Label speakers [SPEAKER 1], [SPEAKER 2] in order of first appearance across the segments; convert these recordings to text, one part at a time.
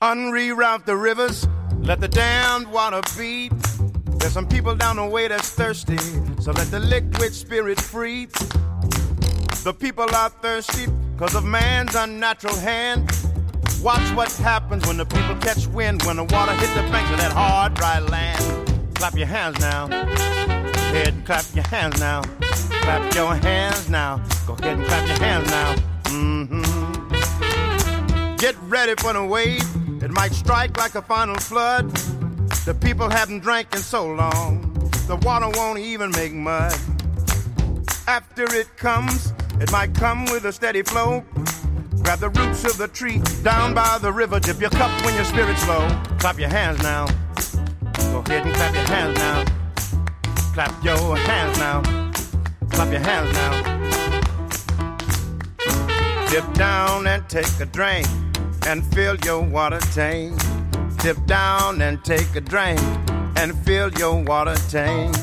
[SPEAKER 1] Unreroute the rivers, let the damned water beat. There's some people down the way that's thirsty, so let the liquid spirit free. The people are thirsty because of man's unnatural hand. Watch what happens when the people catch wind, when the water hits the banks of that hard, dry land. Clap your hands now. Go ahead and clap your hands now. Clap your hands now. Go ahead and clap your hands now. Get ready for the wave. It might strike like a final flood. The people haven't drank in so long, the water won't even make mud. After it comes, it might come with a steady flow. Grab the roots of the tree down by the river. Dip your cup when your spirit's low. Clap your hands now. Go ahead and clap your hands now. Clap your hands now. Clap your hands now. Dip down and take a drink and fill your water tank. Dip down and take a drink and fill your water tank.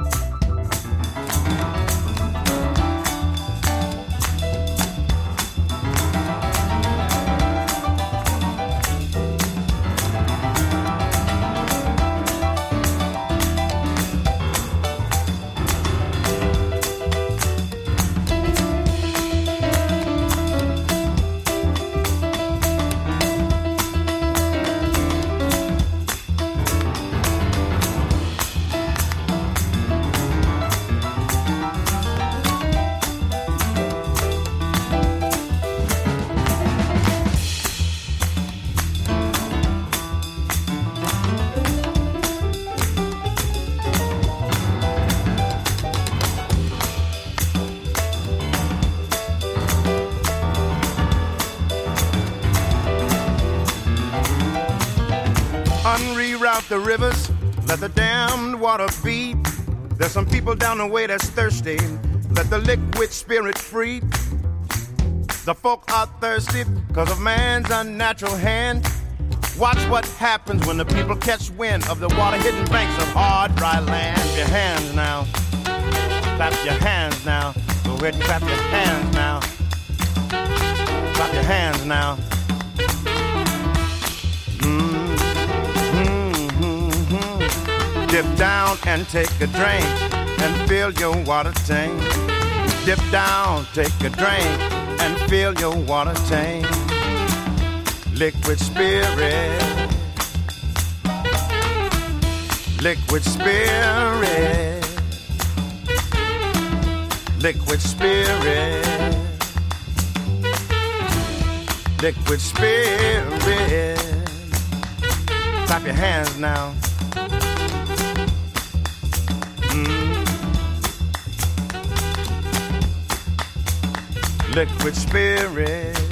[SPEAKER 1] Unreroute the rivers, let the damned water beat. There's some people down the way that's thirsty, let the liquid spirit free. The folk are thirsty because of man's unnatural hand. Watch what happens when the people catch wind of the water-hidden banks of hard, dry land. Clap your hands now. Clap your hands now. Go ahead and clap your hands now. Clap your hands now. Dip down and take a drink and fill your water tank. Dip down, take a drink and fill your water tank. Liquid spirit. Liquid spirit. Liquid spirit. Liquid spirit. Clap your hands now. Liquid spirit.